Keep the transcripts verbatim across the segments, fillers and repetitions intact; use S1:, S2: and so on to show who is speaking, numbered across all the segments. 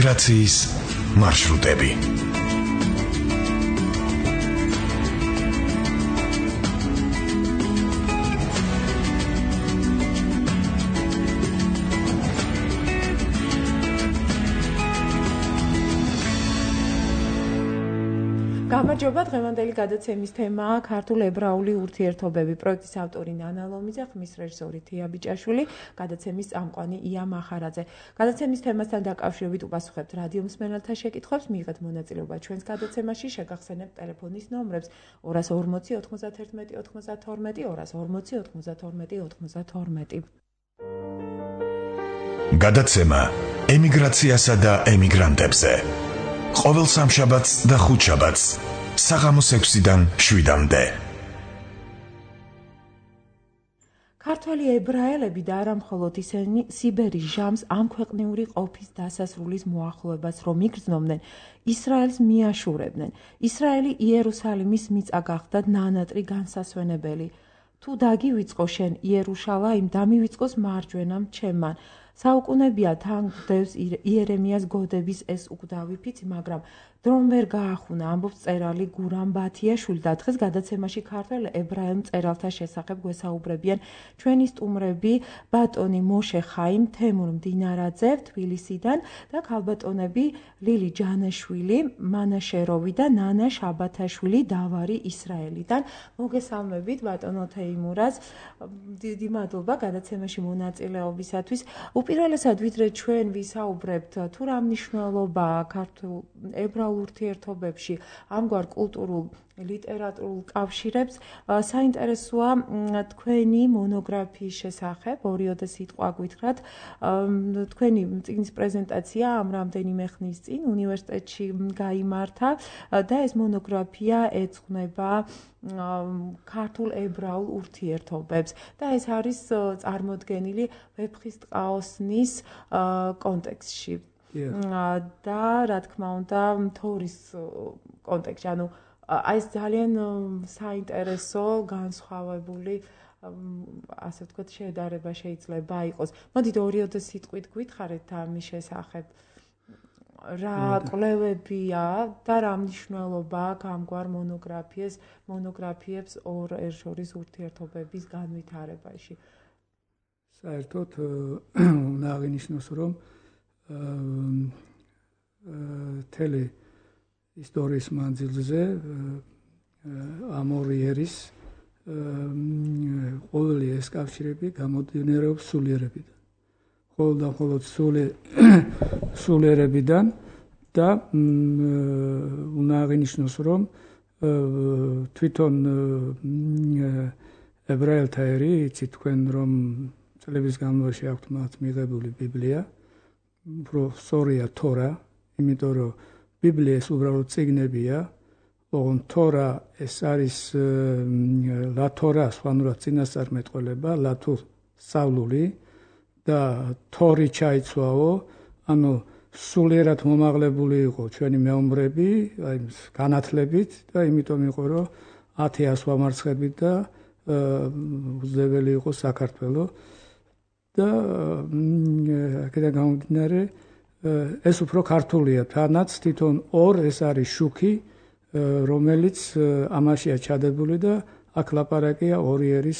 S1: ემიგრაციის მარშრუტები.
S2: გამარჯობა, დღევანდელი გადაცემის თემაა ქართულ-ებრაული ურთიერთობები. პროექტის ავტორი ნანა ლომიძე, ხმის რეჟისორი თია ბიჭაშვილი, გადაცემის წამყვანი ია მახარაძე. გადაცემის თემასთან დაკავშირებით უპასუხებთ რადიო მსმენელთა შეკითხვებს, მიიღეთ მონაწილეობა ჩვენს გადაცემაში, შეგახსენებთ ტელეფონის ნომრებს ორას ორმოცი ოთხმოცდათერთმეტი ოთხმოცდათორმეტი, ორას ორმოცი ოთხმოცდათორმეტი ოთხმოცდათორმეტი.
S1: გადაცემა ემიგრაციასა და ემიგრანტებზე. ყოველ სამშაბათს და ხუთშაბათს საღამოს ექვსიდან შვიდამდე.
S2: ქართველი ებრაელები და არა მხოლოდ ისინი სიბერის ჟამს ამ ქვეყნიური ყოფის დასასრულის მოახლოებას რომ იგრძნობდნენ, ისრაელს მიაშურებდნენ. ისრაელი იერუსალიმის მიწა გახდა ნანატრი განსასვენებელი. თუ დაგივიწყო შენ იერუშალაიმ, დამივიწყოს მარჯვენამ ჩემან. საუკუნეებია თან გვდევს იერემიას გოდების ეს უკვდავი ფიცი, მაგრამ დრომ ვერ გაახუნა, ამბობს მწერალი გურამ ბათიაშვილი და დღეს გადაცემაში ქართველ ებრაელ მწერალთა შესახებ გვესაუბრებიან ჩვენი სტუმრები ბატონი მოშე ხაიმ, თემურ მდინარაძე თბილისიდან და ქალბატონები ლილი ჯანაშვილი, მანა შეროვი და ნანა შაბათაშვილი დავარი ისრაელიდან. მოგესალმებით ბატონო თეიმურას, დიდი მადლობა გადაცემაში მონაწილეობისათვის. უპირველესად ვიდრე ჩვენ ვისაუბრებთ თუ რა მნიშვნელობაა ქართულ ებრაულ ურთიერთობებში ამგვარ კულტურულ ლიტერატურულ კავშირებს, საინტერესოა თქვენი მონოგრაფიის შესახებ, ორიოდე სიტყვა გითხრათ. თქვენი წიგნის პრეზენტაცია ამ რამდენიმე ხნის წინ უნივერსიტეტში გაიმართა და ეს მონოგრაფია ეძღვნება ქართულ ებრაულ ურთიერთობებს და ეს არის წარმოდგენილი ვეფხისტყაოსნის კონტექსტში. და რა თქმა უნდა თორის კონტექსტში, ანუ აი ეს ძალიან საინტერესო განსხვავებული ასე ვთქვათ შედარება შეიძლება იყოს. მოდით ორიოდე სიტყვით გითხარით ამის შესახებ. რა კვლევებია და რა მნიშვნელობა აქვს ამგვარ მონოგრაფიას, მონოგრაფიებს ორ ერთ შორის ურთიერთობების განვითარებაში?
S3: საერთოდ უნდა აღინიშნოს, რომ თელი ისტორიის მანძილზე ამ ორი ერის ყოველი ეს კავშირები გამომდინარეობს სულიერებიდან. მხოლოდ და მხოლოდ სულიერებიდან და უნდა აღინიშნოს, რომ თვითონ ებრაელთა ერი, იცით თქვენ, რომ წლების განმავლობაში აქვთ მათ მიღებული ბიბლია, უფრო სწორია თორა, იმიტომ რომ ბიბლია ეს უბრალოდ წიგნებია, ოღონდ თორა ეს არის ლათორა, სვანურად წინასწარმეტყველება, ლათურ სწავლული და თორი ჩაიცვაო, ანუ სულიერად მომაღლებული იყო ჩვენი მეომრები, აი განათლებით და იმიტომ იყო, რომ ათი ასვამარცხებით და უძლებელი იყო საქართველო. და აქედან გამომდინარე ეს უფრო ქართულია, თანაც თვითონ ორ ეს არის შუქი, რომელიც ამაშია ჩადებული და აქ ლაპარაკია ორი ერის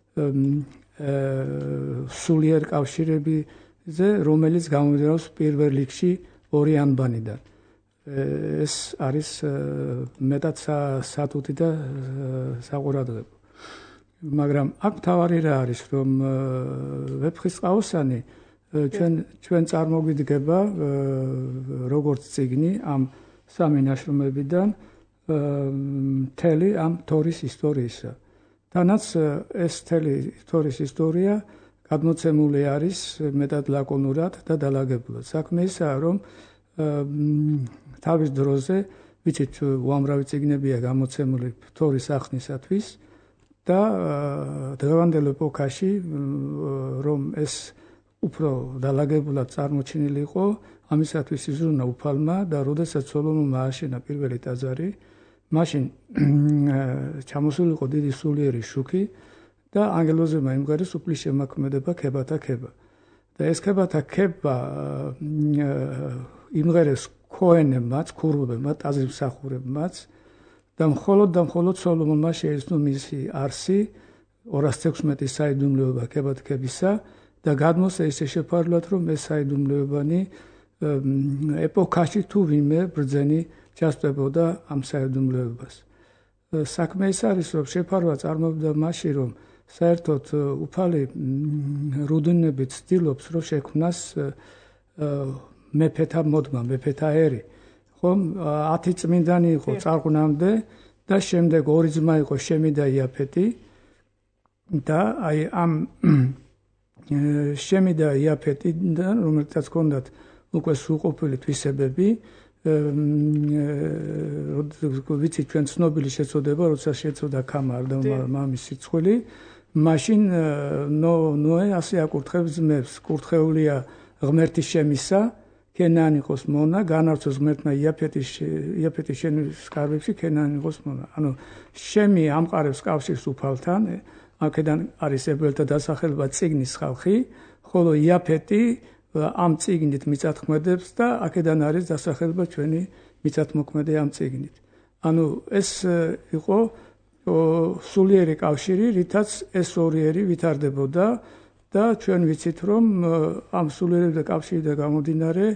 S3: სულიერ კავშირებზე, რომელიც გამომდინარეობს პირველ რიგში ორი ანბანიდან. ეს არის მეტად სათუთი და საყურადღებო. მაგრამ აქ თავარი რა არის, რომ ვეფხისტყაოსანი ჩვენ ჩვენ წარმოგვიდგება როგორც წიგნი ამ სამი ნაშრომებიდან მთელი ამ თორის ისტორიისა. თანაც ეს მთელი თორის ისტორია გადმოცემული არის მეტად ლაკონურად და დალაგებულად. საქმე ისაა, რომ თავის დროზე, ვიცით, უამრავი წიგნებია გამოცემული თორის ახსნისათვის და დღევანდელ ეპოქაში, რომ ეს უფრო დალაგებულად წარმოჩენილი იყო, ამისათვის იზრუნა უფალმა და როდესაც სოლომონმა ააშენა პირველი ტაძარი, მაშინ ჩამოსული იყო დიდი სულიერი შუქი და ანგელოზებმა იმღერეს უფლის შემოქმედება ქებათა ქება. და ეს ქებათა ქება იმღერეს ქოენებმაც, ქურუმებმა, ტაძრისმსახურებმაც და მხოლოდ და მხოლოდ სოლომონმა შეეცნო მისი არსი ორას თექვსმეტი საიდუმლოება ქებათქებისა და გადმოსცა ისე შეფარულად, რომ ეს საიდუმლოებანი ეპოქაში თუ ვინმე ბრძენი ჩასწვებოდა ამ საიდუმლოებას. საქმე ის არის, რომ შეფარვა წარმოებდა მაშინ, რომ საერთოდ უფალი რუდინებით ცდილობს, რომ შექმნას მეფეთა მოდმა, მეფეთა ერი. ხომ ათი წმინდანი იყო წარღვნამდე და შემდეგ ორი ძმა იყო შემი და იაფეთი და აი ამ შემი და იაფეთიდან, რომელთაც ჰქონდათ უკვე სრულყოფილი თვისებები, ვიცით ჩვენ ცნობილი შეწოდება, როცა შეწოდა ქამა და მამის სიცხული, მაშინ ნოე ასე აკურთხებს ძმებს, კურთხეულია ღმერთის შემისა, ქენანი იყოს მონა, განარჩოს ღმერთმა იაფეთის იაფეთის შენის სკარბებში ქენანი იყოს მონა. ანუ შემი ამყარებს კავშირს უფალთან, აქედან არის ებრაელთა დასახელება წიგნის ხალხი, ხოლო იაფეთი ამ წიგნით მიწათქმედებს და აქედან არის დასახელება ჩვენი მიწათმოქმედი ამ წიგნით. ანუ ეს იყო სულიერი კავშირი, რითაც ეს ორი ერი ვითარდებოდა და ჩვენ ვიცით, რომ ამ სულიერი კავშირიდან გამომდინარე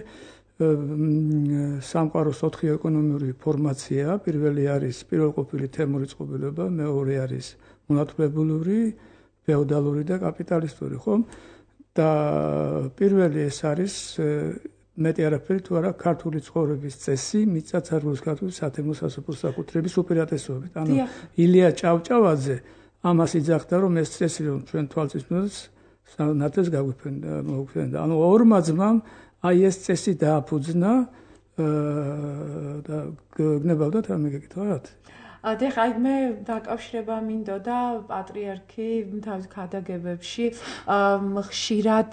S3: სამყაროს ოთხი ეკონომიური ფორმაცია, პირველი არის პირველყოფილი თემური წყობილება, მეორე არის მონათმფლობელური, ფეოდალური და კაპიტალისტური, ხომ? და პირველი ეს არის მეტი არაფერი თუ არა ქართული ცხოვრების წესი, მიწა ცარგულის ქართული სათემო სასოფლო საკუთრების უპირატესობით. ანუ ილია ჭავჭავაძე ამას იძახდა, რომ ეს წესი რომ ჩვენ თვალწინოს ნათელს გაგვიფენდა. ანუ ორმა ძმამ აი ეს წესი დააფუძნა და გნებავდათ რამე გეკითხავთ?
S2: დიახ, აი მე დაკავშირება მინდოდა პატრიარქი თავის ქადაგებებში ხშირად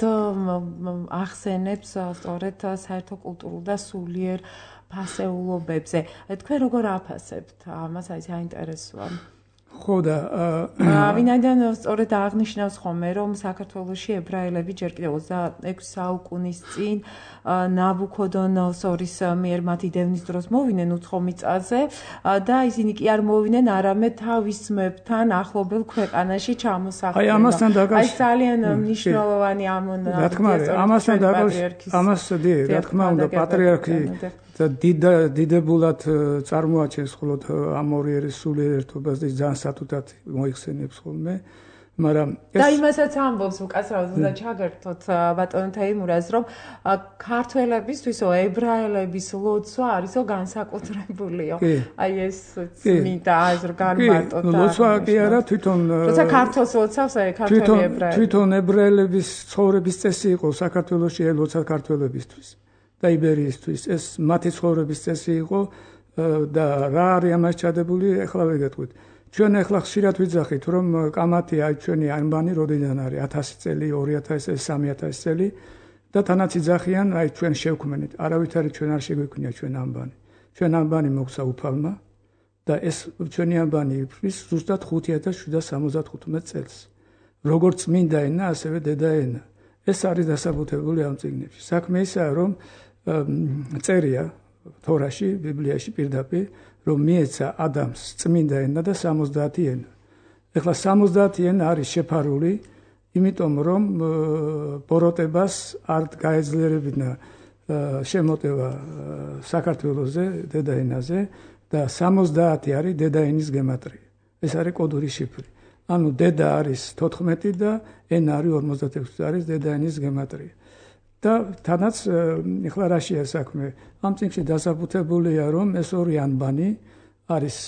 S2: ახსენებს სწორედ საერთო კულტურულ და სულიერ ფასეულობებზე. თქვენ როგორ აფასებთ ამას? აი საინტერესოა.
S3: ხო და
S2: ვინაიდან სწორედ აღნიშნავს ხოლმე, რომ საქართველოში ებრაელები ჯერ კიდევ ოცდაექვსი საუკუნის წინ ნაბუქოდონოსორის მიერ მათი დევნის დროს მოვიდნენ უცხო მიწაზე და ისინი კი არ მოვიდნენ არამედ თავის ძმებთან ახლობელ ქვეყანაში ჩამოსახლდნენ.
S3: აი ამასთან
S2: აი ძალიან მნიშვნელოვანი ამონა.
S3: რა თქმა უნდა, ამასთან დაკავშირებით ამას რა თქმა უნდა პატრიარქი და დიდებულად წარმოაჩენს მხოლოდ ამ ორი ერის სულიერ ერთობას და ძალიან სათუთად მოიხსენებს ხოლმე, მაგრამ
S2: და იმასაც ამბობს უკაცრავად და ჩაგერთოთ ბატონ თეიმურას, რომ ქართველებისთვისო ებრაელების ლოცვა არისო განსაკუთრებულიო. აი ეს მინდა აზრ განმარტოთ.
S3: ლოცვა კი არა, თვითონ
S2: როცა ქართულს ლოცავს, აი ქართველი ებრაელი.
S3: თვითონ ებრაელების ცხოვრების წესი იყო საქართველოში ლოცვა ქართველებისთვის. და იბერიისთვის ეს მათი ცხოვრების წესი იყო და რა არის ამას ჩადებული, ეხლა ვეგეთქვით. ჩვენ ეხლა ხშირად ვიძახით, რომ კამათი აი ჩვენი ანბანი როდიდან არის ათასი წელი, ორი ათასი წელი, სამი ათასი წელი და თანაც იძახიან, აი ჩვენ შევქმნით. არავითარი ჩვენ არ შეგვიქმნია ჩვენ ანბანი. ჩვენ ანბანი მოგცა უფალმა და ეს ჩვენი ანბანი იფრის ზუსტად ხუთი ათას შვიდსათ სამოცდახუთმეტ წელს. როგორც წმინდა ენა, ასევე დედა ენა. ეს არის დასაბუთებული ამ წიგნებში. საქმე ისაა, რომ წერია თორაში, ბიბლიაში პირდაპირ, რომ მიეცა ადამს წმინდა ენა და სამოცდაათი ენა. ეხლა სამოცდაათი ენა არის შეფარული, იმიტომ რომ ბოროტებას არ გაეძლიერებინა შემოტევა საქართველოზე, დედაენაზე და სამოცდაათი არის დედაენის გემატრია. ეს არის კოდური შიფრი. ანუ დედა არის თოთხმეტი და ენა არის ორმოცდაექვსი არის დედაენის გემატრია. და თანაც ეხლა რაშია საქმე? ამ წიგნში დასაბუთებულია, რომ ეს ორი ანბანი არის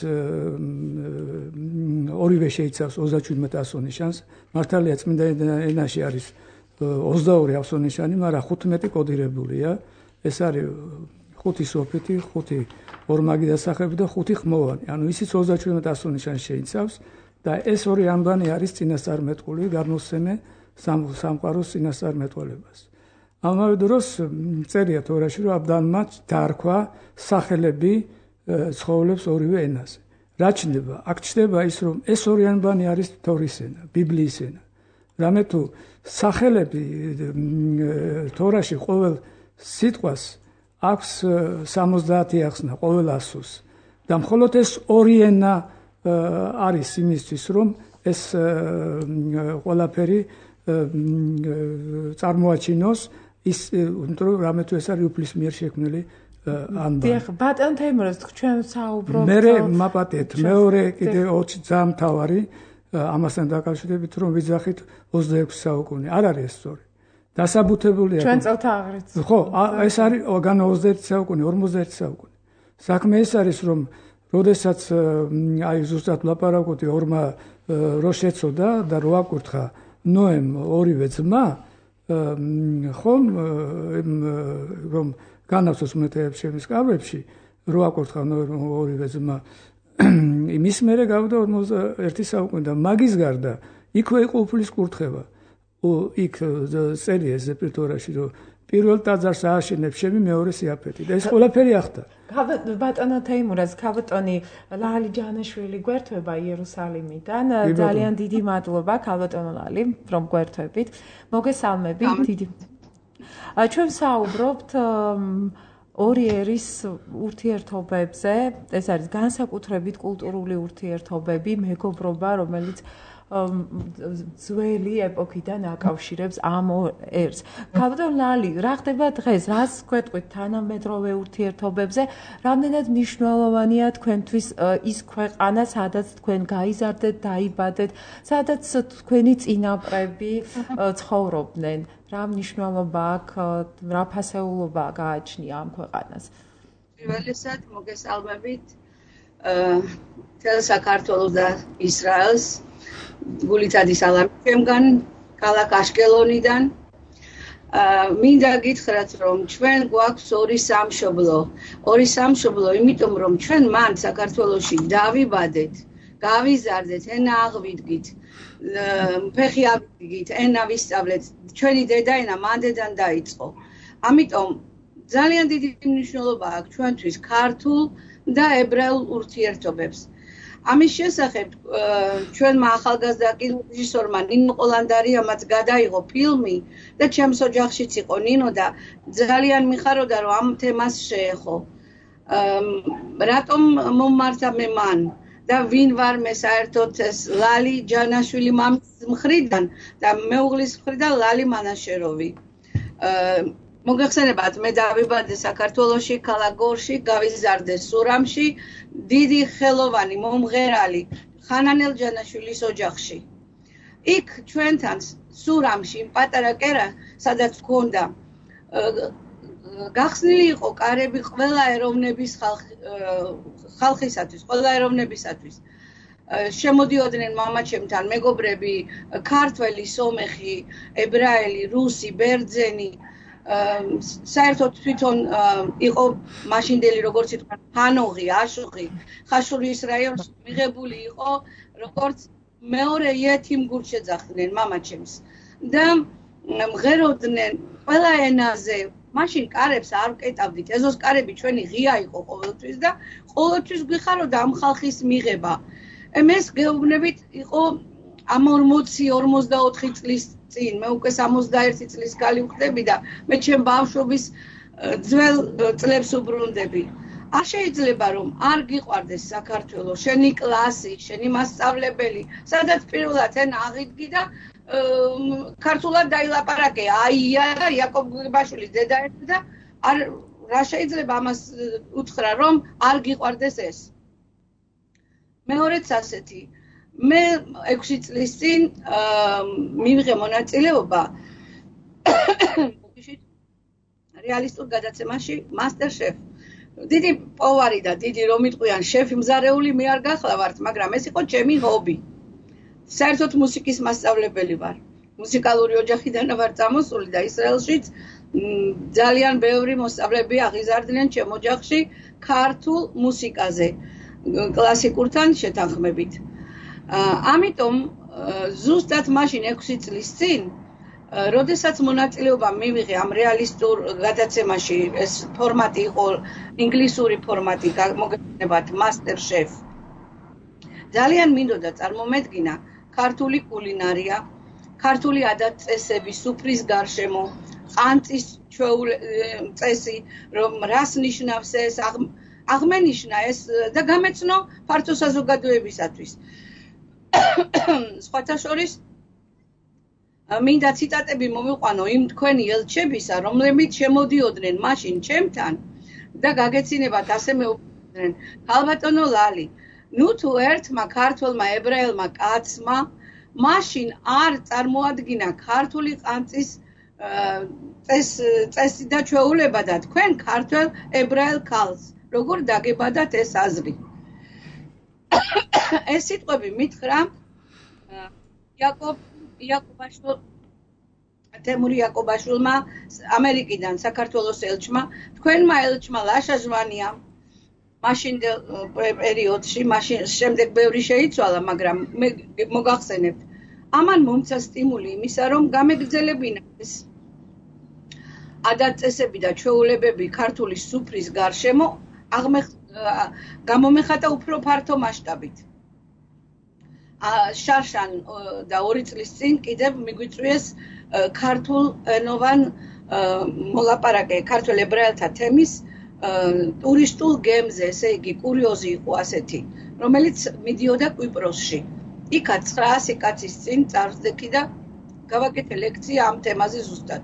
S3: ორივე შეიცავს ოცდაშვიდმეტ ასონიშანს. მართალია წმინდა ენაში არის ოცდაორი ასონიშანი, მაგრამ ხუთმეტი კოდირებულია. ეს არის ხუთი სოფითი, ხუთი ორმაგი დასახელება და ხუთი ხმოვანი. ანუ ისიც ოცდაშვიდმეტ ასონიშანს შეიცავს და ეს ორი ანბანი არის წინასწარმეტყული, გამოსცემე სამყაროს წინასწარმეტყველებას. ამავე დროს წერია თორაში, რომ აბდალმა დაარქვა სახელები ცხოველებს ორივე ენაზე. რა ჩნდება? აქ ჩნდება ის, რომ ეს ორი ანბანი არის თორის ენა, ბიბლიის ენა. რამე თუ სახელები თორაში ყოველ სიტყვას აქვს სამოცდაათი ახსნა ყოველ ასოს. და მხოლოდ ეს ორი ენა არის იმისთვის, რომ ეს ყველაფერი წარმოაჩინოს ის რამე თუ ეს არის უფლის მიერ შექმნილი ანბანი.
S2: დიახ, ბატონ თეიმურაზ, ჩვენ საუბრობთ.
S3: მე მაპატეთ, მეორე კიდე ორი ძალიან მთავარი ამასთან დაკავშირებით, რომ ვიძახით ოცდაექვსი საუკუნე. არ არის ეს სწორი. დასაბუთებულია.
S2: ჩვენ წელთა აღრიც.
S3: ხო, ეს არის განო ოცდაერთი საუკუნე, ორმოცდაერთი საუკუნე. საქმე ეს არის, რომ როდესაც აი ზუსტად ლაპარაკობდი ორმა რო შეცოდა და რო აკურთხა ნოემ ორივე ძმა, ხომ რომ განავსოს მეტეებს ჩემს კაბებში, რო აკურთხა ნოემ ორივე ძმა, იმის მერე გავდა ორმოცდაერთი საუკუნე და მაგის გარდა იქვე იყო უფლის კურთხება. იქ წერია ზეპირთორაში, რომ პირველ ტაძარს ააშენებს ჩემი მეორე სიაფეთი და ეს ყველაფერი ახდა.
S2: ბატონო თეიმურაზ, ქალბატონი ლალი ჯანაშვილი გვერდება იერუსალიმიდან. ძალიან დიდი მადლობა ქალბატონო ლალი, რომ გვერდებით. მოგესალმებით. დიდი. ჩვენ საუბრობთ ორი ერის ურთიერთობებზე. ეს არის განსაკუთრებით კულტურული ურთიერთობები, მეგობრობა, რომელიც ძველი ეპოქიდან აკავშირებს ამ ერს. ქალბატონ ლალი, რა ხდება დღეს? რას გვეტყვით თანამედროვე ურთიერთობებზე? რამდენად მნიშვნელოვანია თქვენთვის ის ქვეყანა, სადაც თქვენ გაიზარდეთ, დაიბადეთ, სადაც თქვენი წინაპრები ცხოვრობდნენ? რა მნიშვნელობა აქვს, რა ფასეულობა გააჩნია ამ ქვეყანას?
S4: პირველისად მოგესალმებით თელ საქართველოს და ისრაელს. გულითადი სალამი ჩემგან, ქალაქ აშკელონიდან. მინდა გითხრათ, რომ ჩვენ გვაქვს ორი სამშობლო. ორი სამშობლო, იმიტომ რომ ჩვენ მან საქართველოში დავიბადეთ, გავიზარდეთ, ენა აღვიდგით, ფეხი ავიდგით, ენა ვისწავლეთ. ჩვენი დედაენა მანდედან დაიწყო. ამიტომ ძალიან დიდი მნიშვნელობა აქვს ჩვენთვის ქართულ და ებრაულ ურთიერთობებს. ამის შესახებ ჩვენმა ახალგაზრდა კინორეჟისორმა ნინო ყოლანდარიამაც გადაიღო ფილმი და ჩემს ოჯახშიც იყო ნინო და ძალიან მიხაროდა რომ ამ თემას შეეხო. რატომ მომმართა მე მან და ვინ ვარ მე საერთოდ ეს ლალი ჯანაშვილი მამის მხრიდან და მეუღლის მხრიდან ლალი მანაშეროვი. მოგეხსენებათ, მე დავიბადე საქართველოში, ქალაქ გორში, გავიზარდე სურამში, დიდი ხელოვანი, მომღერალი ხანანელ ჯანაშვილის ოჯახში. იქ ჩვენთან სურამში, პატარა კერა, სადაც გქონდა გახსნილი იყო კარები ყველა ეროვნების ხალხისათვის, ყველა ეროვნებისათვის. შემოდიოდნენ მამაჩემთან მეგობრები, ქართველი, სომეხი, ებრაელი, რუსი, ბერძენი. საერთოდ თვითონ იყო მაშინდელი როგორც ითქვა ჰანოღი, აშუღი, ხაშურის რაიონში მიღებული იყო როგორც მეორე იეთიმ გულს შეძახდნენ მამაჩემს და მღეროდნენ ყველა ენაზე. მაშინ კარებს არ ვკეტავდით. ეზოს კარები ჩვენი ღია იყო ყოველთვის და ყოველთვის გვიხაროდა ამ ხალხის მიღება. ეს გეუბნებით იყო ამ ორმოცი ორმოცდაოთხი წლის წინ, მე უკვე სამოცდაერთი წლის ქალი ვხდები და მე ჩემ ბავშვობის ძველ წლებს უბრუნდები. არ შეიძლება რომ არ გიყვარდეს საქართველო, შენი კლასი, შენი მასწავლებელი, სადაც პირველად ენა აღიდგი და ქართულად დაილაპარაკე. აია და იაკობ გუგებაშვილის დედაერთ და არ რა შეიძლება ამას უთხრა რომ არ გიყვარდეს ეს. მეორეც ასეთი მე ექვსი წლის წინ მივიღე მონაწილეობა რეალისტურ გადაცემაში MasterChef. დიდი პოვარი და დიდი რომ იტყვიან შეფი მზარეული მე არ გახლავართ, მაგრამ ეს იყო ჩემი ჰობი. საერთოდ მუსიკის მასწავლებელი ვარ. მუსიკალური ოჯახიდან ვარ წამოსული და ისრაელშიც ძალიან ბევრი მოსწავლეები აღიზარდნენ ჩემ ოჯახში ქართულ მუსიკაზე, კლასიკურთან შეთანხმებით. ამიტომ ზუსტად მაშინ ექვსი წლის წინ, როდესაც მონაწილეობა მივიღე ამ რეალისტურ გადაცემაში, ეს ფორმატი იყო ინგლისური ფორმატი, მოგეხსენებათ MasterChef. ძალიან მინდოდა წარმომედგინა ქართული კულინარია, ქართული ადათ-წესები, სუფრის გარშემო, ყანწის წესი, რომ რას ნიშნავს ეს, აღმენიშნა ეს და გამეცნო ფართო საზოგადოებისათვის. სხვათა შორის მინდა ციტატები მოვიყვანო იმ თქვენი ელჩებისა, რომლებიც შემოდიოდნენ მაშინ ჩემთან და გაგეცინებათ ასე მეუბნებდნენ, ქალბატონო ლალი, ნუ თუ ერთმა ქართველმა ებრაელმა კაცმა მაშინ არ წარმოადგინა ქართული ყანწის წესი და ჩვეულება და თქვენ ქართველ ებრაელ ქალს როგორ დაგებადათ ეს აზრი. ეს სიტყვები მითხრა იაკობ იაკობაშვილ თემური იაკობაშვილმა ამერიკიდან საქართველოს ელჩმა, თქვენმა ელჩმა ლაშა ჟვანიამ მაშინდელ პერიოდში, მაშინ შემდეგ ბევრი შეიცვალა, მაგრამ მე მოგახსენებთ. ამან მომცა სტიმული იმისა, რომ გამეგრძელებინა ეს ადათ-წესები და ჩვეულებები ქართული სუფრის გარშემო გამომეხატა უფრო ფართო მასშტაბით. შარშან და ორი წლის წინ კიდევ მიგვიწვიეს ქართულ ენოვან მოლაპარაკე ქართველ ებრაელთა თემის ტურისტულ გემზე, ესე იგი კურიოზი იყო ასეთი, რომელიც მიდიოდა კვიპროსში. იქაც ცხრაასი კაცის წინ წარსდექი და გავაკეთე ლექცია ამ თემაზე ზუსტად.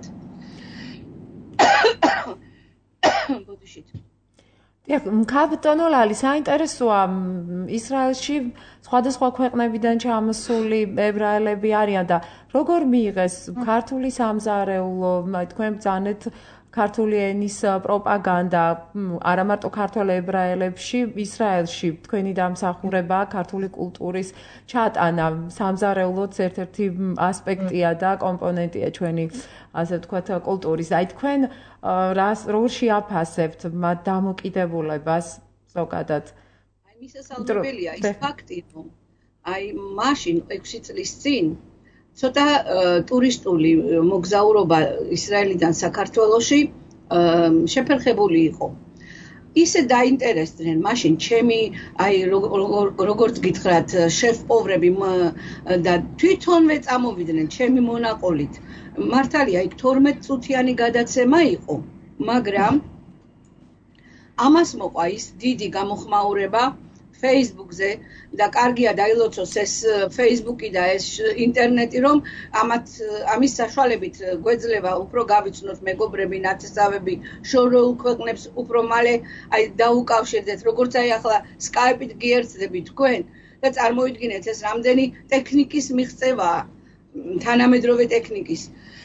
S4: ბოდიშით.
S2: დიახ, ქალბატონო ლალი, საინტერესოა, ისრაელში სხვადასხვა ქვეყნებიდან ჩამოსული ებრაელები არიან და როგორ მიიღეს ქართული სამზარეულო, თქვენ ბრძანეთ ქართული ენის პროპაგანდა, არა მარტო ქართველ ებრაელებში, ისრაელში თქვენი დამსახურება ქართული კულტურის ჩატანა, სამზარეულოც ერთ-ერთი ასპექტია და კომპონენტია ჩვენი, ასე ვთქვათ, კულტურის. აი თქვენ რას როგორ შეაფასებთ მათ დამოკიდებულებას ზოგადად?
S4: აი მისასალმებელია ის ფაქტი, რომ აი მაშინ ექვსი წლის წინ ცოტა ტურისტული მოგზაურობა ისრაელიდან საქართველოში შეფერხებული იყო. ისე დაინტერესდნენ მაშინ ჩემი აი როგორც გითხრათ შეფ-პოვრები და თვითონვე წამოვიდნენ ჩემი მონაყოლით. მართალია იქ თორმეტ წუთიანი გადაცემა იყო, მაგრამ ამას მოყვა ის დიდი გამოხმაურება Facebook-ზე და კარგია დაილოცოს ეს Facebook-ი და ეს ინტერნეტი, რომ ამათ ამის საშუალებით გვეძლება უფრო გავიცნოთ მეგობრები, ნათესავები, შორეულ ქვეყნებს უფრო მალე აი დაუკავშირდეთ, როგორც აი ახლა Skype-ით გიერთდებით თქვენ და წარმოიდგინეთ ეს რამდენი ტექნიკის მიღწევაა, თანამედროვე ტექნიკის.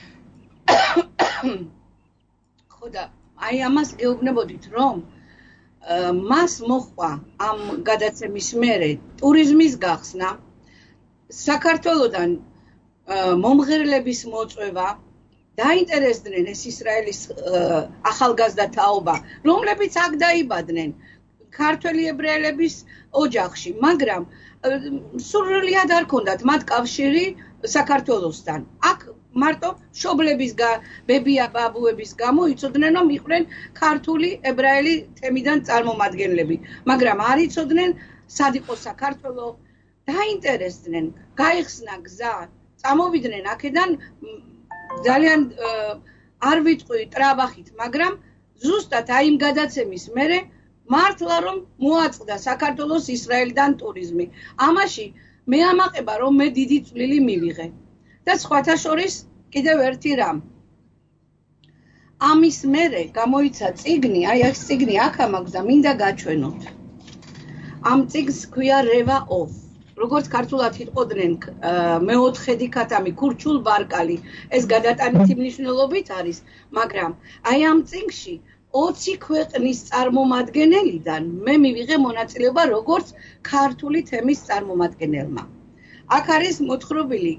S4: ხო და აი ამას გეუბნებოდით, რომ მას მოხვა ამ გადაცემის მერე ტურიზმის გახსნა, საქართველოდან მომღერლების მოწვევა, დაინტერესდნენ ეს ისრაელის ახალგაზრდა თაობა, რომლებიც აქ დაიბადნენ ქართველი ებრაელების ოჯახში, მაგრამ სრულიად არ ქონდათ მათ კავშირი საქართველოსთან. აქ მარტო მშობლების ბებია ბაბუების გამო იცოდნენ, რომ იყვნენ ქართული ებრაელი თემიდან წარმომადგენლები, მაგრამ არ იცოდნენ სად იყო საქართველო, დაინტერესდნენ, გაიხსნა გზა, წამოვიდნენ აქედან ძალიან არ ვიტყვი ტრაბახით, მაგრამ ზუსტად აი იმ გადაცემის მერე მართლა რომ მოაწყდა საქართველოს ისრაელიდან ტურიზმი. ამაში მე ამაყება, რომ მე დიდი წვლილი მივიღე. და სხვათა შორის კიდევ ერთი რამ. ამის მერე გამოიცა წიგნი, აი ეს წიგნი აქ ამაქვს და მინდა გაჩვენოთ. ამ წიგნს ქვია რევა ოფ. როგორც ქართულად იტყოდნენ მეოთხედი ქათამი, ქურჩულ ბარკალი. ეს გადატანითი მნიშვნელობით არის, მაგრამ აი ამ წიგნში ოცი ქვეყნის წარმომადგენელიდან მე მივიღე მონაწილეობა როგორც ქართული თემის წარმომადგენელმა. აქ არის მოთხრობილი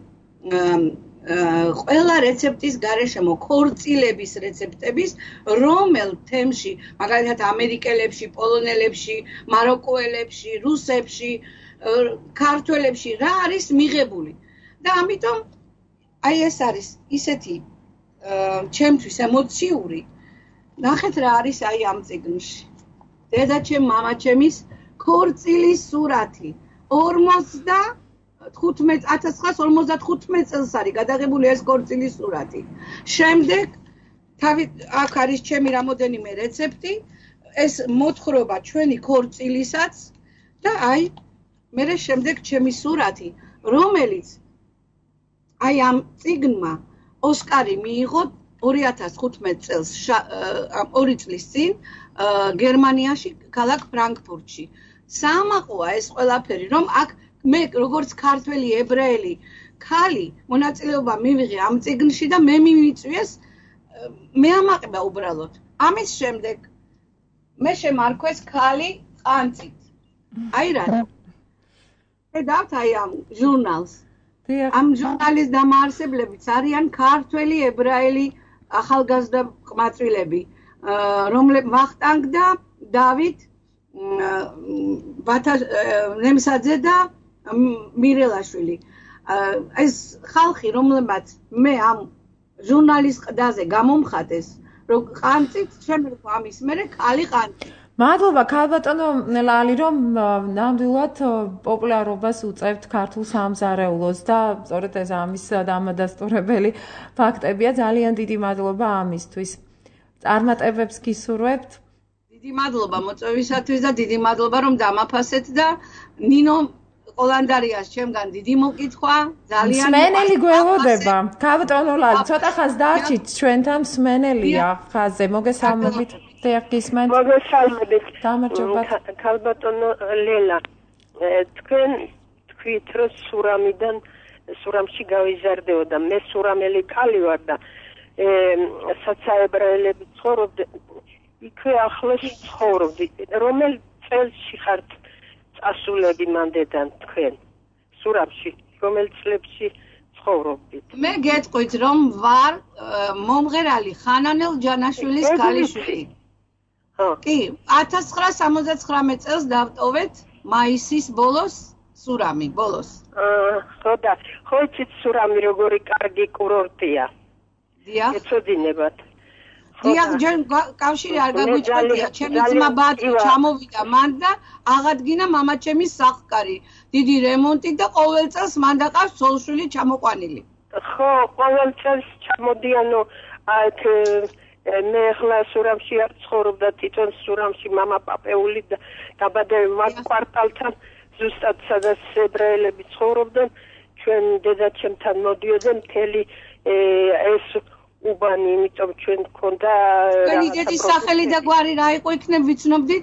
S4: ყველა რეცეპტის გარეშემო ქორწილების რეცეპტების, რომელ თემში, მაგალითად ამერიკელებში, პოლონელებში, მაროკოელებში, რუსებში, ქართველებში რა არის მიღებული. და ამიტომ აი ეს არის ისეთი ჩემთვის ემოციური. ნახეთ რა არის აი ამ წიგნში. დედაჩემ მამაჩემის ქორწილის სურათი. ათას ცხრაას ორმოცდახუთმეტ წელს არის გადაღებული ეს ქორწილის სურათი. შემდეგ თავი აქ არის ჩემი რამოდენიმე რეცეპტი, ეს მოთხრობა ჩვენი ქორწილისაც და აი მე შემდეგ ჩემი სურათი, რომელიც აი ამ წიგნმა ოსკარი მიიღო ორი ათას ხუთმეტ წელს ორი წლის წინ გერმანიაში ქალაქ ფრანკფურტში. საამაყოა ეს ყველაფერი, რომ აქ მე როგორც ქართველი ებრაელი ქალი მონაწილეობა მივიღე ამ წიგნში და მე მიმიწვიეს მე ამაყება უბრალოდ. ამის შემდეგ მე შემარქვეს ქალი ყანწით. აი რა. ხედავთ აი ამ ჟურნალს. ამ ჟურნალის დამაარსებლებიც არიან ქართველი ებრაელი ახალგაზრდა ყმაწვილები, რომლებიც ვახტანგ და დავით ნემსაძე და მირელაშვილი. ეს ხალხი, რომლებაც მე ამ ჟურნალის ყდაზე გამომხატეს, რომ ყანწით შემერქვა ამის მერე ქალი ყანწით.
S2: მადლობა ქალბატონო ლალი, რომ ნამდვილად პოპულარობას უწევთ ქართულ სამზარეულოს და სწორედ ეს ამის დამადასტურებელი ფაქტებია. ძალიან დიდი მადლობა ამისთვის. წარმატებებს გისურვებთ.
S4: დიდი მადლობა მოწვევისათვის და დიდი მადლობა რომ დამაფასეთ და ნინო ყოლანდარიას ჩემგან დიდი მოკითხვა. ძალიან
S2: მსმენელი გველოდება. ქალბატონო ლალი, ცოტა ხანს დარჩით ჩვენთან, მსმენელია ხაზზე. მოგესალმებით. დიახ,
S5: მოგესალმებით.
S2: გამარჯობა.
S5: ქალბატონო ლელა, თქვენ თქვით, რომ სურამიდან სურამში გავიზარდეო და მე სურამელი ქალი ვარ და საცაებრაელები ცხოვრობდნენ, იქვე ახლოს ცხოვრობდი. რომელ წელში ხართ წასულები მანდედან თქვენ სურამში, რომელ წლებში ცხოვრობდით?
S4: მე გეტყვით, რომ ვარ მომღერალი ხანანელ ჯანაშვილის ქალიშვილი. კი, ათას ცხრაას სამოცდათხრამეტ წელს დავტოვეთ მაისის ბოლოს სურამი, ბოლოს.
S5: ხო და ხო იცით სურამი როგორი კარგი კურორტია.
S4: დიახ.
S5: ეცოდინებათ.
S4: დიახ, ჯერ კავშირი არ გაგვიჭედია, ჩემი ძმა ბატი ჩამოვიდა მან და აღადგინა მამაჩემის სახლკარი. დიდი რემონტი და ყოველ წელს მან დაყავს ცოლ-შვილი ჩამოყვანილი.
S5: ხო, ყოველ წელს ჩამოდიანო აი მე ახლა სურამში არ ცხოვრობ და თვითონ სურამში მამა პაპეული და დაბადები მათ კვარტალთან ზუსტად სადაც ებრაელები ცხოვრობდნენ, ჩვენ დედაჩემთან მოდიოდნენ მთელი ეს უბანი, იმიტომ ჩვენ გქონდა
S4: თქვენი დედის სახელი და გვარი რა იყო იქნებ ვიცნობდით?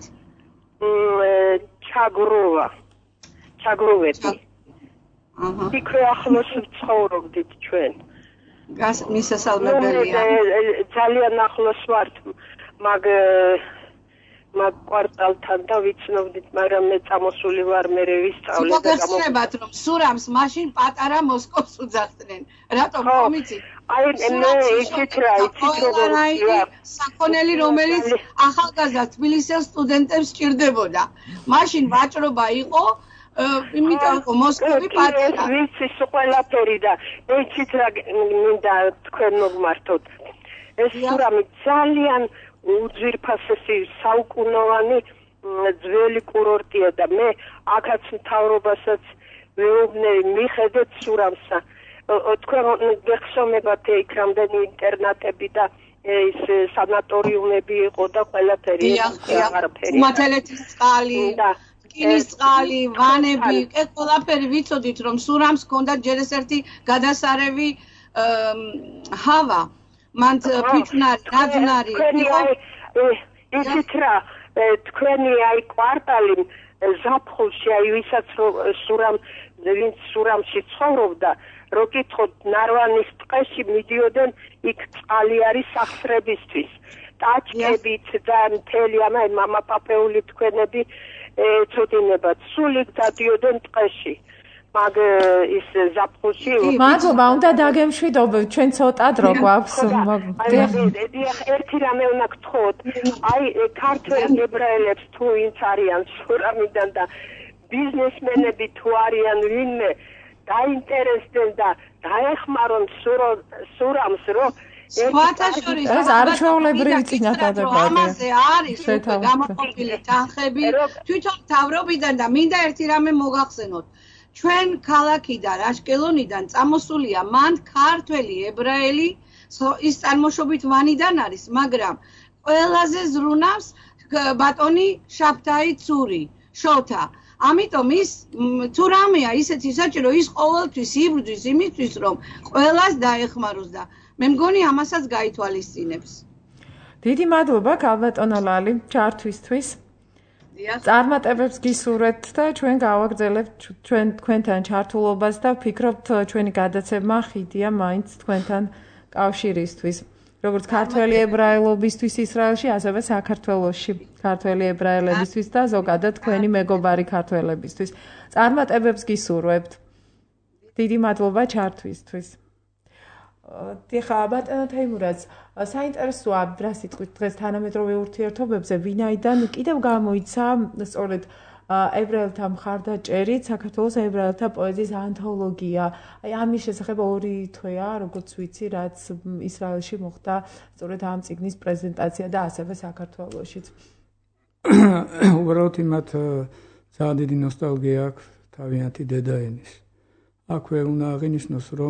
S5: ჩაგროვა. ჩაგროვეთი. აჰა. იქვე ახლოს ცხოვრობდით ჩვენ.
S4: გას მისასალმებელია.
S5: ძალიან ახლოს ვართ, მაგ მაგ კვარტალთან და ვიცნობდით, მაგრამ მე წამოსული ვარ, მე ვისწავლე და
S4: გამოგხსნებათ, რომ სურამს მაშინ პატარა მოსკოვს უძახდნენ. რატომ ხომიცით?
S5: აი მე იცით რა, იცით როგორია
S4: საქონელი, რომელიც ახალგაზრდა თბილისელ სტუდენტებს სჭირდებოდა. მაშინ ვაჭრობა იყო იმიტომ რომ მოსკოვი პატარა.
S5: ვიცი ყველაფერი და იცით რა მინდა თქვენ მოგმართოთ. ეს სურამი ძალიან უძვირფასესი საუკუნოვანი ძველი კურორტია და მე აქაც მთავრობასაც ვეუბნები მიხედეთ სურამსა. თქვენ გეხსოვებათ იქ რამდენი ინტერნატები და ის სანატორიუმები იყო და ყველაფერი
S4: აღარაფერი. უმათელეთის წყალი და რკინის წყალი, ვანები, ეს ყველაფერი ვიცოდით რომ სურამს ჰქონდა ჯერ ეს ერთი გადასარევი ჰავა. მან ფიჭნარი, ნაძვნარი იყო.
S5: იცით რა, თქვენი აი კვარტალი ზაფხულში აი ვისაც სურამ ვინც სურამში ცხოვრობდა, რო კითხოთ ნარვანის ტყეში მიდიოდნენ, იქ წყალი არის სახსრებისთვის. ტაჩკებით და მთელი ამ მამა პაპეული თქვენები ეცოდინებათ. სული დადიოდნენ ტყეში. მაგ ის ზაფხულში
S2: მადლობა, უნდა დაგემშვიდობ, ჩვენ ცოტა დრო გვაქვს.
S5: დიახ, ერთი რამე უნდა გთხოვოთ. აი ქართველ ებრაელებს თუ ვინც არიან სურამიდან და ბიზნესმენები თუ არიან ვინმე დაინტერესდნენ და დაეხმარონ სურამს, რომ
S4: სხვათა შორის
S2: ეს არჩეულებრივი წინადადებაა.
S4: ამაზე არის უკვე გამოყოფილი თანხები თვითონ მთავრობიდან და მინდა ერთი რამე მოგახსენოთ. ჩვენ ქალაქიდან, აშკელონიდან წამოსულია მან ქართველი ებრაელი, ის წარმოშობით ვანიდან არის, მაგრამ ყველაზე ზრუნავს ბატონი შაფთაი ცური, შოთა. ამიტომ ის თუ რამეა ისეთი საჭირო, ის ყოველთვის იბრძვის იმისთვის, რომ ყველას დაეხმაროს და მე მგონი ამასაც გაითვალისწინებს.
S2: დიდი მადლობა ქალბატონო ლალი ჩართვისთვის. წარმატებებს გისურვებთ და ჩვენ გავაგრძელებთ ჩვენ თქვენთან ჩართულობას და ვფიქრობთ ჩვენი გადაცემა ხიდია მაინც თქვენთან კავშირისთვის. როგორც ქართველი ებრაელობისთვის ისრაელში, ასევე საქართველოში, ქართველი ებრაელებისთვის და ზოგადად თქვენი მეგობარი ქართველებისთვის. წარმატებებს გისურვებთ. დიდი მადლობა ჩართვისთვის. დიხა ბატონო თეიმურაზ, საინტერესოა რა სიტყვით დღეს თანამედროვე ურთიერთობებზე, ვინაიდან კიდევ გამოიცა სწორედ ებრაელთა მხარდაჭერით საქართველოს ებრაელთა პოეზიის ანთოლოგია. აი ამის შესახებ ორი თვეა, როგორც ვიცი, რაც ისრაელში მოხდა სწორედ ამ წიგნის პრეზენტაცია და ასევე საქართველოშიც.
S3: უბრალოდ იმათ ძალიან დიდი ნოსტალგია აქვს თავიანთი დედაენის. აქვე უნდა აღინიშნოს, რომ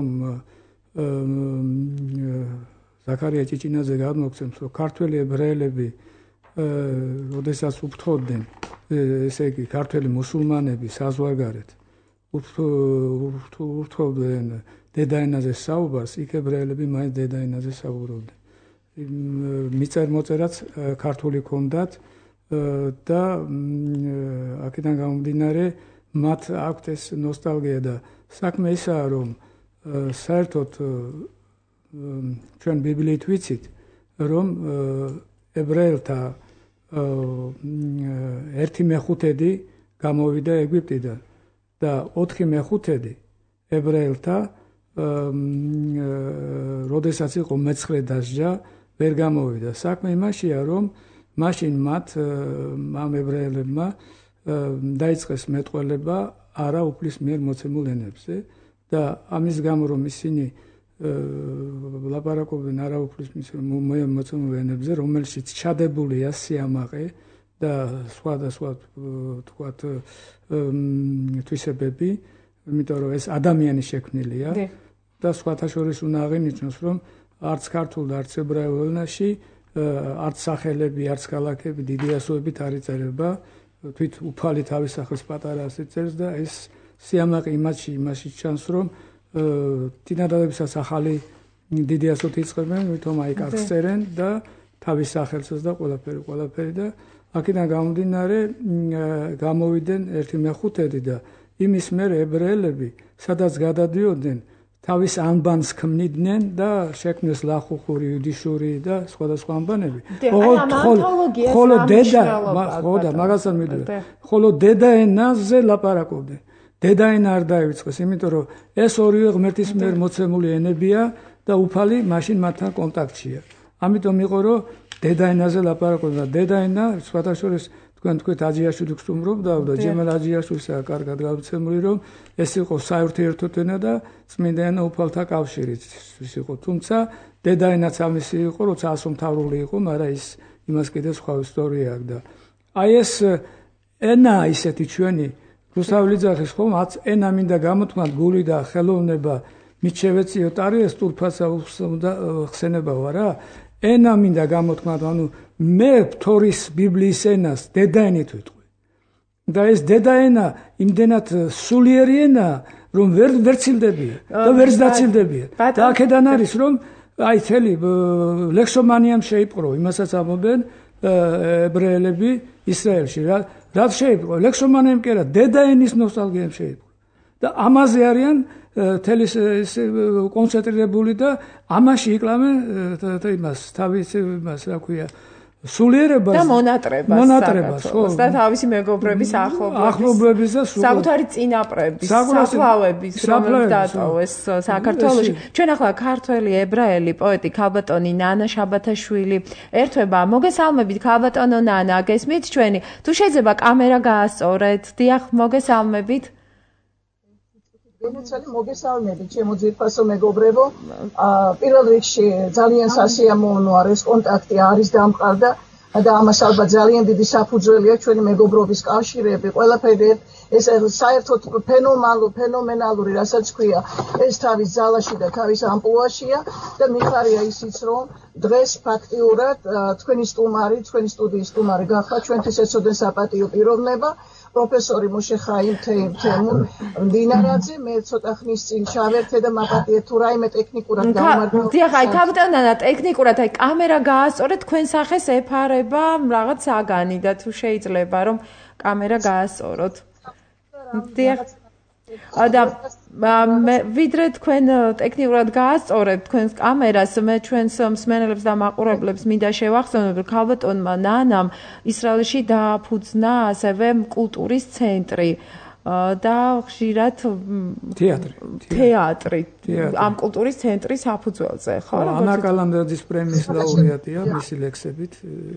S3: ზაქარია ჭიჭინაძე გადმოგცემს, რომ ქართველი ებრაელები როდესაც უფრთხოდნენ, ესე იგი ქართველი მუსულმანები საზღვარგარეთ უფრთხოდნენ დედაენაზე საუბარს, იქ ებრაელები მაინც დედაენაზე საუბრობდნენ. მიწერ-მოწერაც ქართული ჰქონდათ და აქედან გამომდინარე მათ აქვთ ეს ნოსტალგია და საქმე ისაა, რომ საერთოდ ჩვენ ბიბლიით ვიცით, რომ ებრაელთა ერთი მეხუთედი გამოვიდა ეგვიპტიდან და ოთხი მეხუთედი ებრაელთა როდესაც იყო მეცხრე დასჯა ვერ გამოვიდა. საქმე იმაშია, რომ მაშინ მათ ამ ებრაელებმა დაიწყეს მეტყველება არა უფლის მიერ მოცემულ ენებზე და ამის გამო რომ ისინი ლაპარაკობდნენ არა უფლის მიერ მოცემულ ენებზე, რომელშიც ჩადებულია სიამაყე და სხვა და სხვა თქვათ თვისებები, იმიტომ რომ ეს ადამიანის შექმნილია და სხვათა შორის უნდა აღინიშნოს, რომ არც ქართულ და არც ებრაულ ენაში არც სახელები, არც ქალაქები დიდი ასოებით არ იწერება, თვით უფალი თავის სახელს პატარა ასე წერს და ეს სიამაყე იმაში იმაში ჩანს, რომ წინადადებისას ახალი დიდი ასოთი იწყებენ, ვითომ აი კარგს წერენ და თავის სახელსაც და ყველაფერი ყველაფერი და აქედან გამომდინარე გამოვიდნენ ერთი მეხუთედი და იმის მერე ებრაელები სადაც გადადიოდნენ თავის ანბანს ქმნიდნენ და შექმნეს ლახუხური, იუდიშური და სხვადასხვა ანბანები. ხოლო დედა, ხოდა მაგასაც მიდიოდა. ხოლო დედა ენაზე ლაპარაკობდნენ. დედაენა არ დაივიწყეს, იმიტომ რომ ეს ორივე ღმერთის მიერ მოცემული ენებია და უფალი მაშინ მათთან კონტაქტშია. ამიტომ იყო რომ დედაენაზე ლაპარაკობდნენ და დედაენა სხვათა შორის თქვენ თქვით აჯიაშვილი გსტუმრობდა და ჯემალ აჯიაშვილისა კარგად გავცემული რომ ეს იყო საერთო ენა და წმინდა ენა უფალთა კავშირიც იყო. თუმცა დედაენაც ამისი იყო, როცა ასომთავრული იყო, მაგრამ ის იმას კიდე სხვა ისტორია აქვს და აი ეს ენა ისეთი ჩვენი რუსთაველი ძახის ხომ ენა მინდა გამოთქვათ გული და ხელოვნება მით შევეციო ტარიეს თურქფასა უნდა ხსენება ვარა ენა მინდა გამოთქვათ ანუ მე თორის ბიბლიის ენას დედაენით ვიტყვი და ეს დედაენა იმდენად სულიერი ენა რომ ვერ ვერცილდებია და ვერც დაცილდებია და აქედან არის რომ აი თელი ლექსომანიამ შეიპყრო იმასაც ამობენ ებრაელები ისრაელში რა რაც შეიპყრო ლექსომანიამ კი არა დედაენის ნოსტალგიამ შეიპყრო და ამაზე არიან თელის კონცენტრირებული და ამაში იკლავენ იმას თავის იმას რა ქვია სულიერებას
S2: და მონატრებას
S3: მონატრებას ხო
S2: და თავისი მეგობრების ახლობლების
S3: ახლობლების და
S2: საკუთარი წინაპრების საფლავების რომელიც დატოვეს საქართველოში ჩვენ ახლა ქართველი ებრაელი პოეტი ქალბატონი ნანა შაბათაშვილი ერთვება მოგესალმებით ქალბატონო ნანა გესმით ჩვენი თუ შეიძლება კამერა გაასწორეთ დიახ მოგესალმებით
S6: გენაცალი მოგესალმებით ჩემო ძვირფასო მეგობრებო პირველ რიგში ძალიან სასიამოვნო არის კონტაქტი არის დამყარდა და ამას ალბათ ძალიან დიდი საფუძველია ჩვენი მეგობრობის კავშირები ყველაფერი ეს საერთოდ ფენომენალური ფენომენალური რასაც ქვია ეს თავის ძალაში და თავის ამპლუაშია და მიხარია ისიც რომ დღეს ფაქტიურად თქვენი სტუმარი თქვენი სტუდიის სტუმარი გახდა ჩვენთვის ეცოდე საპატიო პიროვნება პროფესორი მოშე ხაიმ თემურ დინარაძე მე ცოტა ხნის წინ ჩავერთე და მაპატიე თუ რაიმე ტექნიკურად გამარჯვება
S2: დიახ აი კაპიტანა ტექნიკურად აი კამერა გაასწორეთ თქვენ სახეს ეფარება რაღაც საგანი და თუ შეიძლება რომ კამერა გაასწოროთ დიახ და ვიდრე თქვენ ტექნიკურად გაასწორებთ თქვენს კამერას მე ჩვენს მსმენელებს და მაყურებლებს მინდა შევახსენოთ რომ ქალბატონმა ნანამ ისრაელში დააფუძნა ასევე კულტურის ცენტრი და ხშირად
S3: თეატრი
S2: თეატრი ამ კულტურის ცენტრის საფუძველზე ხო
S3: ანა კალანდაძის პრემიის ლაურეატია მისი ლექსებით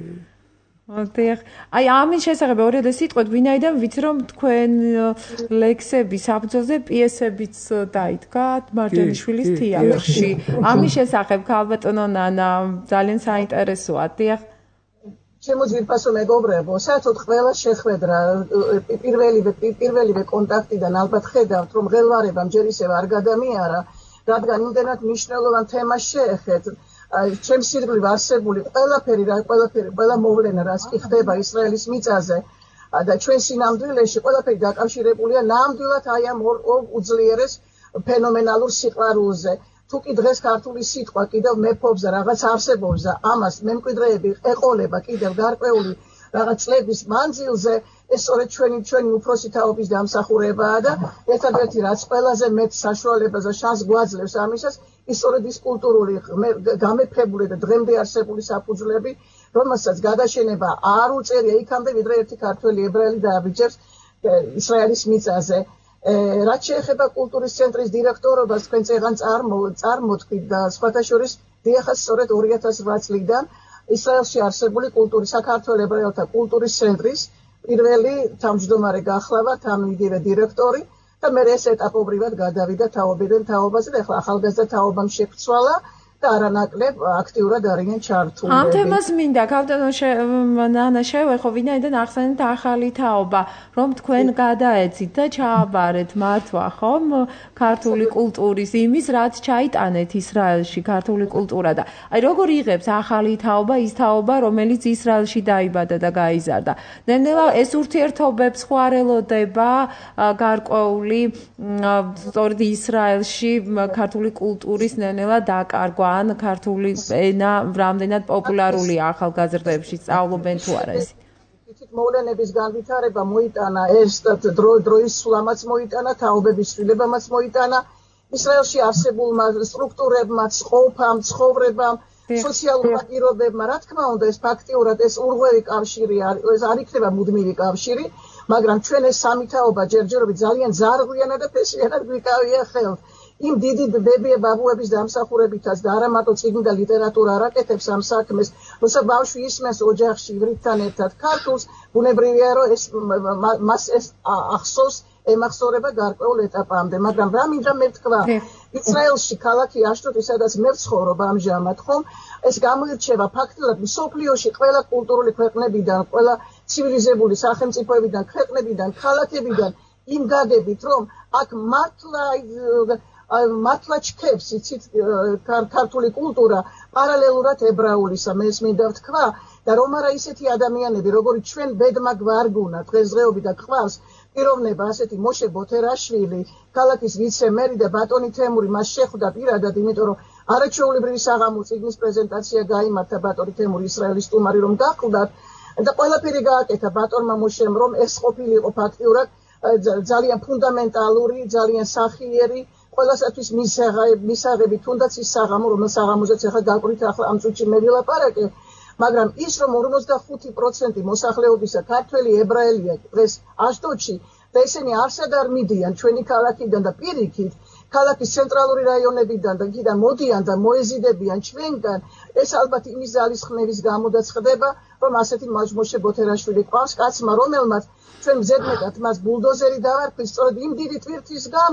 S2: დიახ აი ამის შესახებ ორიოდე სიტყვით ვინაიდან ვიცი რომ თქვენ ლექსები საფუძველზე პიესებიც დაიდგა მარჯანიშვილის თეატრში ამის შესახებ ქალბატონო ნანა ძალიან საინტერესოა დიახ
S6: ჩემო ძვირფასო მეგობრებო საერთოდ ყველა შეხვედრა პირველივე პირველივე კონტაქტიდან ალბათ ხედავთ რომ ღელვარებამ ჯერ ისევ არ გადამიარა რადგან იმდენად მნიშვნელოვან თემას შეეხეთ ჩემს სირგლივ არსებული ყველაფერი რა ყველაფერი ყველა მოვლენა რაც კი ხდება ისრაელის მიწაზე და ჩვენ სინამდვილეში ყველაფერი დაკავშირებულია ნამდვილად აი ამ ორ უძლიერეს ფენომენალურ სიყვარულზე თუ კი დღეს ქართული სიტყვა კიდევ მეფობს და რაღაც არსებობს და ამას მემკვიდრეები ეყოლება კიდევ გარკვეული რაღაც წლების მანძილზე ეს სწორედ ჩვენი ჩვენი უფროსი თაობის დამსახურებაა და ერთადერთი რაც ყველაზე მეტ საშუალებას და შანსს გვაძლევს ამისას ის სწორედ ის კულტურული გამეფებული და დღემდე არსებული საფუძვლები რომელსაც გადაშენება არ უწერია იქამდე ვიდრე ერთი ქართველი ებრაელი დააბიჯებს ისრაელის მიწაზე რაც შეეხება კულტურის ცენტრის დირექტორობას თქვენ წეგან წარმოთქვით და სხვათა შორის დიახაც სწორედ ორი ათას ოთხ წლიდან ისრაელში არსებული კულტურის საქართველოს ებრაელთა კულტურის ცენტრის პირველი თავმჯდომარე გახლავართ ამ იგივე დირექტორი და მე ეს ეტაპობრივად გადავიდა თაობიდან თაობაზე და ახლა ახალგაზრდა თაობამ შეცვალა და არანაკლებ აქტიურად არიან ჩართულები.
S2: ამ თემას მინდა კაპიტანო ნანა შევეხო ვინაიდან ახსენეთ ახალი თაობა რომ თქვენ გადაეცით და ჩააბარეთ მართვა ხომ ქართული კულტურის იმის რაც ჩაიტანეთ ისრაელში ქართული კულტურა და აი როგორ იღებს ახალი თაობა ის თაობა რომელიც ისრაელში დაიბადა და გაიზარდა. ნელ-ნელა ეს ურთიერთობებს ხوارელოდება გარკვეული სწორედ ისრაელში ქართული კულტურის ნელ-ნელა დაკარგვა ან ქართული ენა რამდენად პოპულარულია ახალგაზრდებში სწავლობენ თუ არა ეს
S6: ისეთ მოვლენების განვითარება მოიტანა ეს დრო დროის სულამაც მოიტანა თაობების ცვლილებამაც მოიტანა ისრაელში არსებულმა სტრუქტურებმა ყოფამ ცხოვრებამ სოციალურმა პირობებმა რა თქმა უნდა ეს ფაქტიურად ეს ურღვევი კავშირი ეს არ იქნება მუდმივი კავშირი მაგრამ ჩვენ ეს სამი თაობა ჯერჯერობით ძალიან ზარღვიანად და ფესვიანად გვიკავია ხელს იმ დიდი ბებია ბაბუების დამსახურებითაც და არა მარტო წიგნი და ლიტერატურა არ აკეთებს ამ საქმეს, როცა ბავშვი ისმენს ოჯახში ივრითთან ერთად ქართულს, ბუნებრივია რომ ეს მას ეს ახსოვს ემახსოვრება გარკვეულ ეტაპამდე, მაგრამ რა მინდა მე ვთქვა, ისრაელში ქალაქი აშდოდი, სადაც მე ვცხოვრობ ამჟამად, ხომ, ეს გამოირჩევა ფაქტიურად მსოფლიოში ყველა კულტურული ქვეყნებიდან, ყველა ცივილიზებული სახელმწიფოებიდან, ქვეყნებიდან, ქალაქებიდან იმ გაგებით, რომ აქ მართლა მართლა ჩქებს იცით ქართული კულტურა პარალელურად ებრაულისა მე ეს მინდა ვთქვა და რომ არა ისეთი ადამიანები როგორიც ჩვენ ბედმა გვარგუნა დღესდღეობით და ყავს პიროვნება ასეთი მოშე ბოთერაშვილი ქალაქის ვიცე-მერი და ბატონი თემური მას შეხვდა პირადად იმიტომ რომ არაჩვეულებრივი საღამო წიგნის პრეზენტაცია გაიმართა ბატონი თემური ისრაელის სტუმარი რომ გახლდათ და ყველაფერი გააკეთა ბატონმა მოშემ რომ ეს ყოფილიყო ფაქტიურად ძალიან ფუნდამენტალური ძალიან სახიერი ყველასათვის მისაღები თუნდაც ის საღამო რომელს საღამოზეც ახლა გაკვირით ახლა ამ წუთში მე ვილაპარაკე მაგრამ ის რომ ორმოცდახუთი პროცენტი მოსახლეობისა ქართველი ებრაელია დღეს აშდოდში და ისინი არსად არ მიდიან ჩვენი ქალაქიდან და პირიქით ქალაქის ცენტრალური რაიონებიდან და იქიდან მოდიან და მოეზიდებიან ჩვენგან ეს ალბათ იმის ძალისხმევის გამოდაც ხდება რომ ასეთი მოშე ბოთერაშვილი ყავს კაცმა რომელმაც ჩვენ ზედმეტად მას ბულდოზერი დავარქვით სწორედ იმ დიდი ტვირთის გამო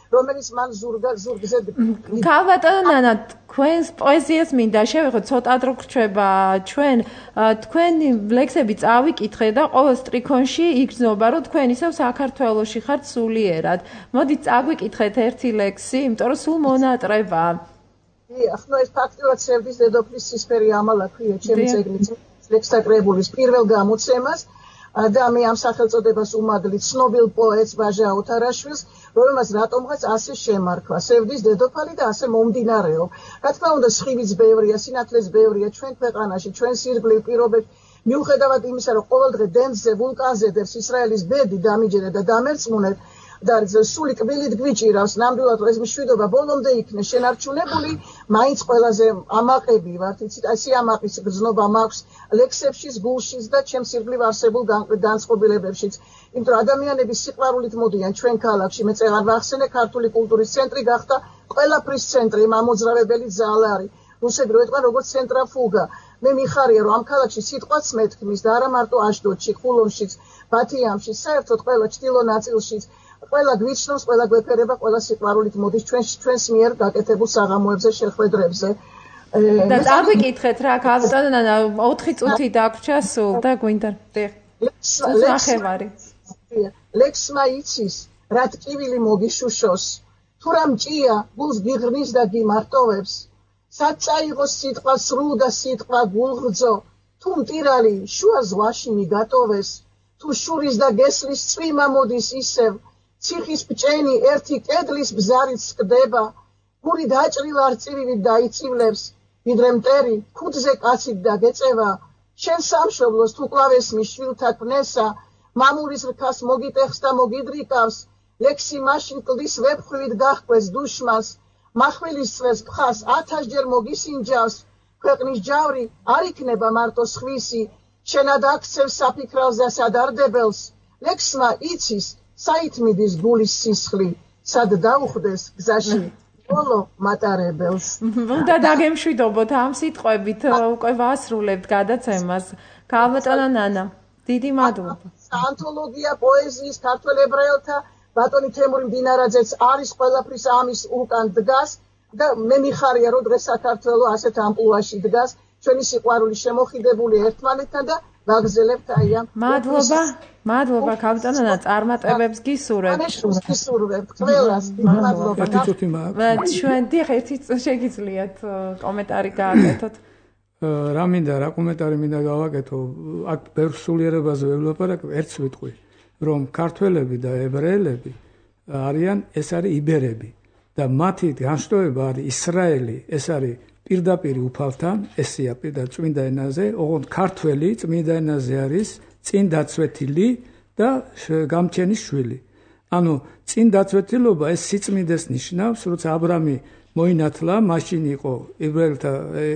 S6: რომელიც მან ზურგა ზურგზე
S2: ქალბატონო ნანა თქვენს პოეზიას მინდა შევიღოთ ცოტა დრო გრჩება ჩვენ თქვენი ლექსები წავიკითხე და ყოველ სტრიქონში იგრძნობა რომ თქვენ ისევ საქართველოში ხართ სულიერად მოდი წაგვიკითხეთ ერთი ლექსი იმიტომ რომ სულ მონატრებაა
S6: ახლა ეს ფაქტურად სევდის დედოფლის სისფერი ამალა ქვია ჩემი წიგნის ლექსთა კრებულის პირველ გამოცემას და მე ამ სახელწოდებას უმადლი ცნობილ პოეტს ვაჟა ოთარაშვილს რომელმაც რატომღაც ასე შემარქვა სევდის დედოფალი და ასე მომდინარეო რა თქმა უნდა სხივიც ბევრია სინათლეც ბევრია ჩვენ ქვეყანაში ჩვენ სირბლივ პირობებში მიუხედავად იმისა რომ ყოველდღე დენზე ვულკანზე დევს ისრაელის ბედი დამიჯერა და დამერწმუნეთ და სული კბილით გვიჭირავს ნამდვილად ეს მშვიდობა ბოლომდე იქნება შენარჩუნებული მაინც ყველაზე ამაყები ვართ იცით ასე ამაყის გრძნობა მაქვს ლექსებშიც გულშიც და ჩემს სირბლივ არსებულ განწყობილებებშიც იმიტომ რომ ადამიანების სიყვარულით მოდიან ჩვენ ქალაქში მე წეღარ ვახსენე ქართული კულტურის ცენტრი გახდა ყველაფრის ცენტრი მამოძრავებელი ძალა არის რუსები რო ეტყვიან როგორც ცენტრაფუგა მე მიხარია რომ ამ ქალაქში სიტყვაც მეთქმის და არა მარტო აშდოდში ხულონშიც ბათიამში საერთოდ ყველა ჩtildeო ნაწილშიც ყველა გვიჩნობს, ყველა გვეფერება, ყველა სიყვარულით მოდის ჩვენ ჩვენს მიერ გაკეთებულ საღამოებზე, შეხვედრებზე.
S2: და წაგვიკითხეთ რა, ქალბატონო ნანა, ოთხი წუთი დაგვრჩა სულ და გვინდა. ლექსმახევარი.
S6: ლექსმა იცის, რა ტკივილი მოგიშუშოს, თუ რა მჭია, გულს გიღრნის და გიმარტოვებს. სად წაიღოს სიტყვა სრულ და სიტყვა გულღრძო, თუ მტირალი შუა ზღვაში მიგატოვეს, თუ შურის და გესლის წვიმა მოდის ისევ ციხის ბჭენი ერთი კედლის ბზარით სკდება, გული დაჭრილ არწივივით დაიწივლებს, ვიდრე მტერი ქუდზე კაცით დაგეწევა, შენ სამშობლოს თუ კლავესმის შვილთა ქმნესა, მამულის რქას მოგიტეხს და მოგიდრიკავს, ლექსი მაშინ კლდის ვეფხვივით გაჰკვეს დუშმას, მახვილის წვერს ფხას ათასჯერ მოგისინჯავს, ქვეყნის ჯავრი არ იქნება მარტო სხვისი, შენად აქცევს საფიქრალს და სადარდებელს, ლექსმა იცის საით მიდის გულის სისხლი, სად დაუხდეს გზაში ბოლო მატარებელს.
S2: უნდა დაგემშვიდობოთ ამ სიტყვებით, უკვე ვასრულებთ გადაცემას. ქალბატონო ნანა, დიდი მადლობა.
S6: ანთოლოგია პოეზიის ქართველ ებრაელთა ბატონი თემური მდინარაძეც არის ყველაფრის ამის უკან დგას და მე მიხარია რომ დღეს საქართველო ასეთ ამპლუაში დგას, ჩვენი სიყვარული შემოხიდებული ერთმანეთთან და ვაგზელებთ აი ამ
S2: მადლობა მადლობა ქალბატონო ნანა წარმატებებს გისურვებთ
S6: გისურვებთ ყველას მადლობა
S2: ჩვენ დიახ ერთი შეგიძლიათ კომენტარი გააკეთოთ
S3: რა მინდა რა კომენტარი მინდა გავაკეთო აქ ბევრ სულიერებაზე ველაპარაკ ერთს ვიტყვი რომ ქართველები და ებრაელები არიან ეს არის იბერები და მათი განშტოება არის ისრაელი ეს არის პირდაპირ უფალთან, ესეა პირდაპირ წმინდა ენაზე, ოღონდ ქართველი წმინდა ენაზე არის წინ დაცვეთილი და გამჩენის შვილი. ანუ წინ დაცვეთილობა ეს სიწმინდეს ნიშნავს, როცა აბრამი მოინათლა, მაშინ იყო ებრაელთა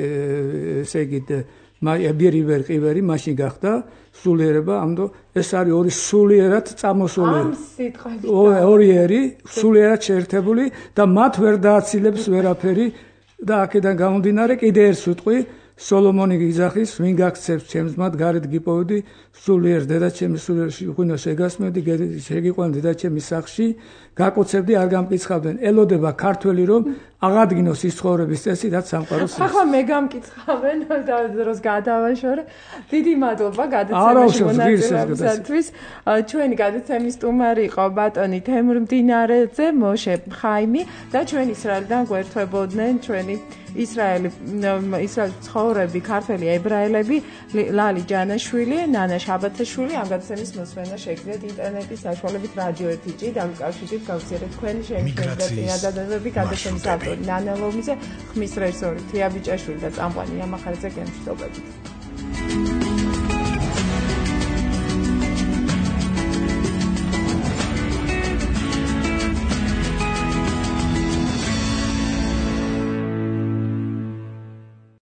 S3: ესე იგი ებერიბერ ყივერი, მაშინ გახდა სულიერება, ამიტომ ეს არის ორი სულიერად წამოსული.
S2: ამ სიტყვებით
S3: ორი ერი სულიერად შეერთებული და მათ ვერ დააცილებს ვერაფერი და აქედან გამომდინარე კიდე ერთს ვიტყვი სოლომონი გიზახის ვინ გაქცევს ჩემს მათ გარეთ გიპოვდი სულიერს დედაჩემის სულიერში ღვინო შეგასმევდი შეგიყვანდი დედაჩემის სახლში გაკოცებდი არ გამკიცხავდნენ ელოდება ქართველი რომ აღადგინოს ის ცხოვრების წესი რაც სამყაროს
S2: ახლა მე გამკითხავენ და დროს გადავაშორე დიდი მადლობა გადაცემაში მონაწილეობისათვის ჩვენი გადაცემის სტუმარი იყო ბატონი თემურ მდინარეძე მოშე ხაიმი და ჩვენ ისრაელიდან გვერთვებოდნენ ჩვენი ისრაელი ისრაელის ცხოვრები ქართველი ებრაელები ლალი ჯანაშვილი ნანა შაბათაშვილი ამ გადაცემის მოსმენა შეგიძლიათ ინტერნეტის საშუალებით რადიო ერთი ჯი დამკავშირებით გავცერეთ თქვენი შემქმნელი წინადადებები გადაცემის ავტორი ნანა ლომიძე ხმის რეჟისორი თია ბიჭაშვილი და წამყვანი ამახარაძე გემშვიდობებით